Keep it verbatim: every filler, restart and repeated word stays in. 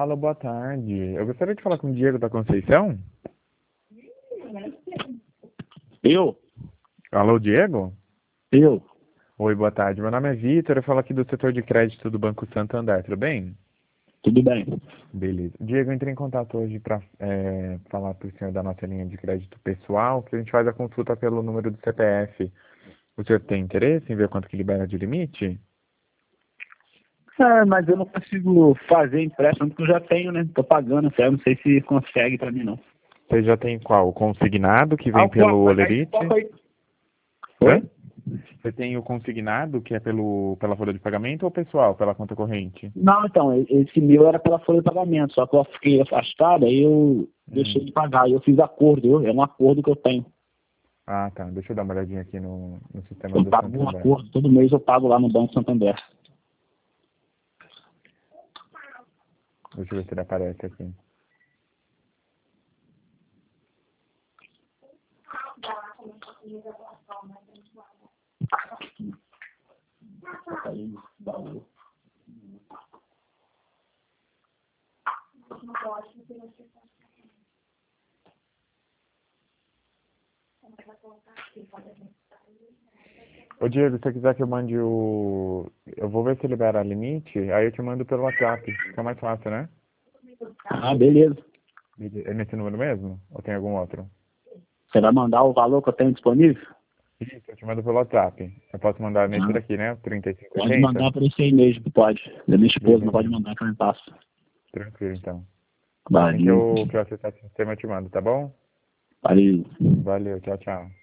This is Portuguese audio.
Alô, boa tarde. Eu gostaria de falar com o Diego da Conceição. Eu? Alô, Diego? Eu? Oi, boa tarde. Meu nome é Vitor, eu falo aqui do setor de crédito do Banco Santander, tudo bem? Tudo bem. Beleza. Diego, eu entrei em contato hoje para é, falar para o senhor da nossa linha de crédito pessoal, que a gente faz a consulta pelo número do C P F. O senhor tem interesse em ver quanto que libera de limite? É, mas eu não consigo fazer empréstimo porque eu já tenho, né? Tô pagando, eu não sei se consegue pra mim, não. Você já tem qual? O consignado, que Ah, vem o pelo copo, aí, Olerite? copo aí. Hã? Oi? Você tem o consignado, que é pelo, pela folha de pagamento, ou pessoal, pela conta corrente? Não, então, esse meu era pela folha de pagamento, só que eu fiquei afastado, aí eu deixei Hum. de pagar, aí eu fiz acordo, eu, é um acordo que eu tenho. Ah, tá. Deixa eu dar uma olhadinha aqui no, no sistema Eu do pago um Santander. acordo, todo mês eu pago lá no Banco Santander. Deixa eu ver se ele aparece aqui. Aí, baú. Ô Diego, se você quiser que eu mande o... Eu vou ver se libera limite, aí eu te mando pelo WhatsApp. Fica mais fácil, né? Ah, beleza. É nesse número mesmo? Ou tem algum outro? Você vai mandar o valor que eu tenho disponível? Isso, eu te mando pelo WhatsApp. Eu posso mandar nesse Ah, daqui, né? trinta e cinco pode oitenta? mandar para esse aí mesmo, pode. Da minha esposa, não Beleza. pode mandar que eu não passo. Tranquilo, então. Assim que Valeu. eu, que eu acessar o sistema, eu te mando, tá bom? Valeu. Valeu, tchau, tchau.